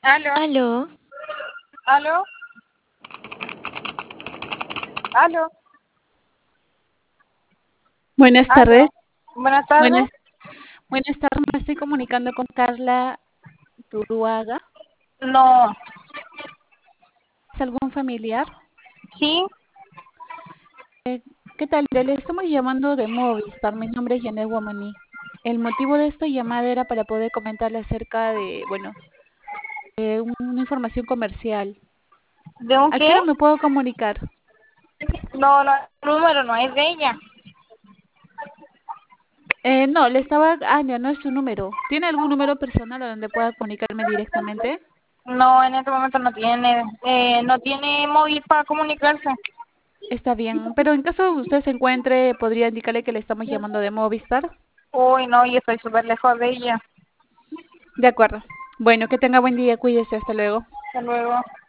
Aló, Aló, aló, aló, Buenas aló. tardes. Buenas tardes. Buenas, buenas tardes. Me estoy comunicando con Carla Turuaga. No, ¿Es algún familiar? sí, ¿Qué tal? Le estamos llamando de Movistar. Mi nombre es Janet Guamaní. El motivo de esta llamada era para poder comentarle acerca de, bueno, una información comercial. ¿de un ¿A qué qué? hora me puedo comunicar? No, no, el número no es de ella. No, le estaba... Ah, ya no es su número. ¿Tiene algún número personal a donde pueda comunicarme directamente? No, en este momento no tiene móvil para comunicarse. Está bien, pero en caso usted se encuentre, podría indicarle que le estamos llamando de Movistar. Uy, no, yo estoy súper lejos de ella. De acuerdo. Bueno, que tenga buen día, cuídese, hasta luego. Hasta luego.